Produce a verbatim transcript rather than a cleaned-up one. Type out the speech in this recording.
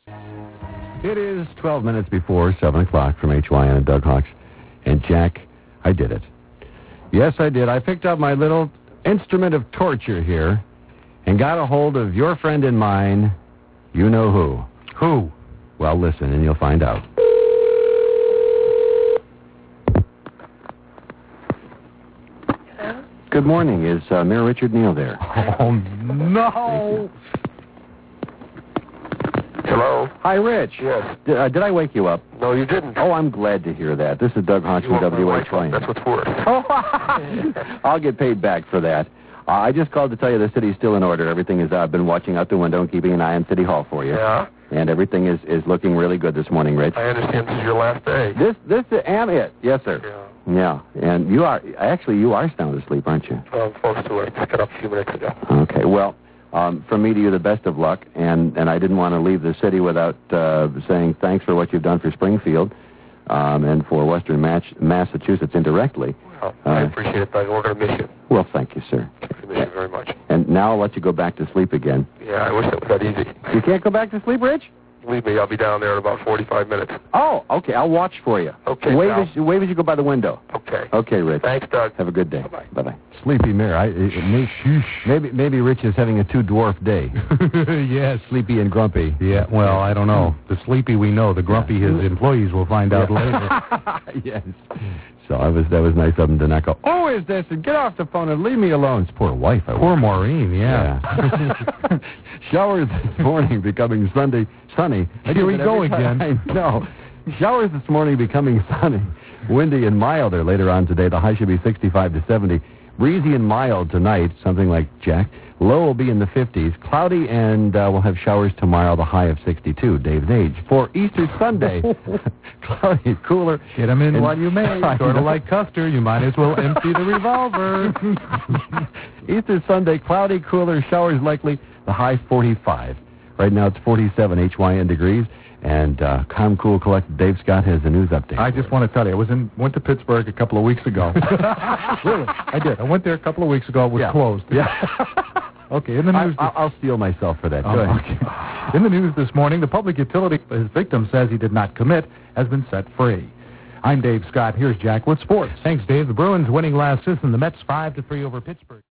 It is twelve minutes before seven o'clock from H Y N and Doug Hawks. And Jack, I did it. Yes, I did. I picked up my little instrument of torture here and got a hold of your friend and mine. You know who. Who? Well, listen, and you'll find out. Hello? Good morning. Is uh, Mayor Richard Neal there? Oh, no. Hello? Hi, Rich. Yes. D- uh, did I wake you up? No, you didn't. Oh, I'm glad to hear that. This is Doug Hawks You from want my W H wife Y up. N. That's what's worse. Oh, I'll get paid back for that. Uh, I just called to tell you the city's still in order. Everything is. I've been watching out the window and keeping an eye on City Hall for you. Yeah? And everything is, is looking really good this morning, Rich. I understand this is your last day. This this am it. Yes, sir. Yeah. Yeah. And you are actually you are sound asleep, aren't you? Well, I'm close to it. I got up a few minutes ago. Okay. Well, um, from me to you, the best of luck. And and I didn't want to leave the city without uh, saying thanks for what you've done for Springfield, um, and for Western Match- Massachusetts indirectly. Well, I Uh, appreciate it, Doug. We're going to miss you. Well, thank you, sir. We miss you very much. And now I'll let you go back to sleep again. Yeah, I wish that was that easy. You can't go back to sleep, Rich? Believe me, I'll be down there in about forty-five minutes. Oh, okay. I'll watch for you. Okay, Wave pal. as, you, wave as you go by the window. Okay. Okay, Rich. Thanks, Doug. Have a good day. Bye-bye. Bye-bye. Sleepy Mayor. I, it, it may, maybe, maybe Rich is having a two-dwarf day. Yes. Sleepy and grumpy. Yeah, well, I don't know. The sleepy we know. The grumpy his employees will find out later. Yes. So I was that was nice of him to not go, oh, is this? And get off the phone and leave me alone. It's poor wife. I Poor Maureen, yeah. Yeah. Showers this morning becoming Sunday sunny. I Here do we it go every time. again. No. Showers this morning becoming sunny. Windy and milder later on today. The high should be sixty-five to seventy. Breezy and mild tonight, something like Jack. Low will be in the fifties. Cloudy, and uh, we'll have showers tomorrow, the high of sixty-two. Dave's age. For Easter Sunday, cloudy, cooler. Get him in and- while you may. I Sort know. of like Custer. You might as well empty the revolver. Easter Sunday, cloudy, cooler, showers likely, the high forty-five. Right now it's forty-seven H Y N degrees, and uh, calm, cool, collected Dave Scott has a news update. I just want to tell you, I was in went to Pittsburgh a couple of weeks ago. Really, I did. I went there a couple of weeks ago. It was Yeah. closed. Yeah. Okay, in the I, news... I'll, I'll steal myself for that. Go Oh, ahead. okay. In the news this morning, the public utility his victim says he did not commit has been set free. I'm Dave Scott. Here's Jack with sports. Thanks, Dave. The Bruins winning last season. The Mets five to three over Pittsburgh.